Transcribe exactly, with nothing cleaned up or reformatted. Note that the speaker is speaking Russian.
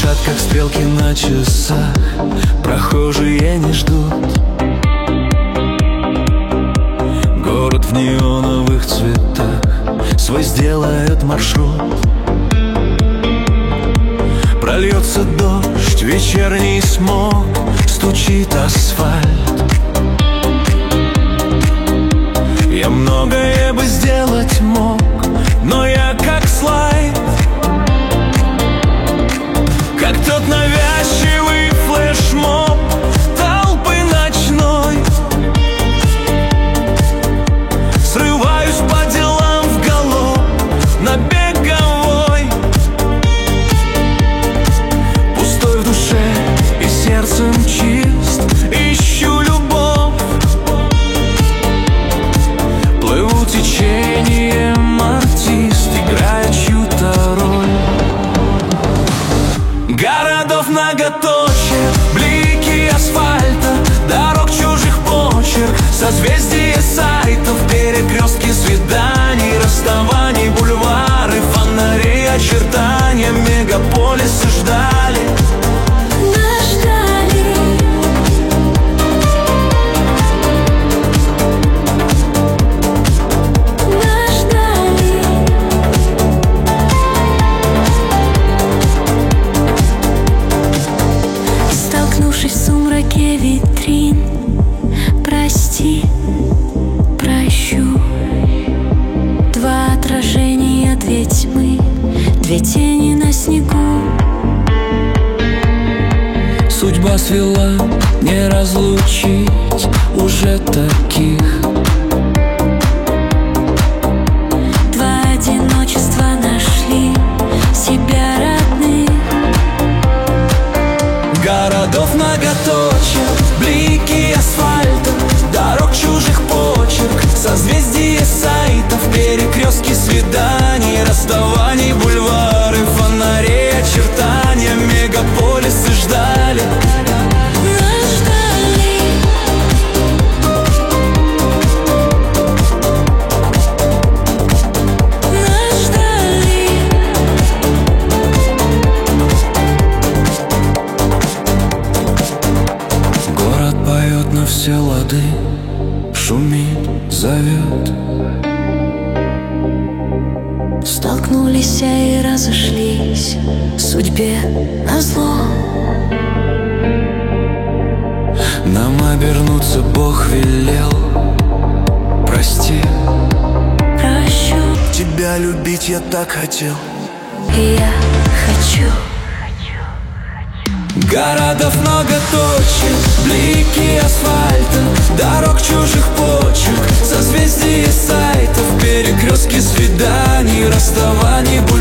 спешат, как стрелки на часах, прохожие не ждут. Город в неоновых цветах свой сделает маршрут. Прольется дождь, вечерний смог, стучит асфальт. Я многое бы сделать мог, но я как слайд, как тот навязчивый флешмоб толпы ночной. Срываюсь по делам в галоп на беговой, пустой в душе и сердцем чист. Ищу любовь, плыву течением, артист, играя чью-то роль. Городов многоточие, блики асфальта, дорог чужих почерк, созвездие сайтов, перекрестки свиданий, расставаний, бульвары, фонарей, очертания, мегаполисы ждали. В сумраке витрин, прости, прощу. Два отражения, две тьмы, две тени на снегу. Судьба свела, не разлучить уже таких. Два одиночества нашли себя родных. Городов многоточие, блики асфальта, дорог чужих почерк, созвездие сайтов, перекрестки свиданий, расставаний, бульвары, фонарей, очертания, мегаполисы ждали. На все лады, шумит, зовет. Столкнулись и разошлись, судьбе назло. Нам обернуться Бог велел. Прости, прощу. Тебя любить я так хотел, и я хочу. Городов многоточие, блики асфальта, дорог чужих почерк, созвездие сайтов, перекрестки свиданий, расставаний,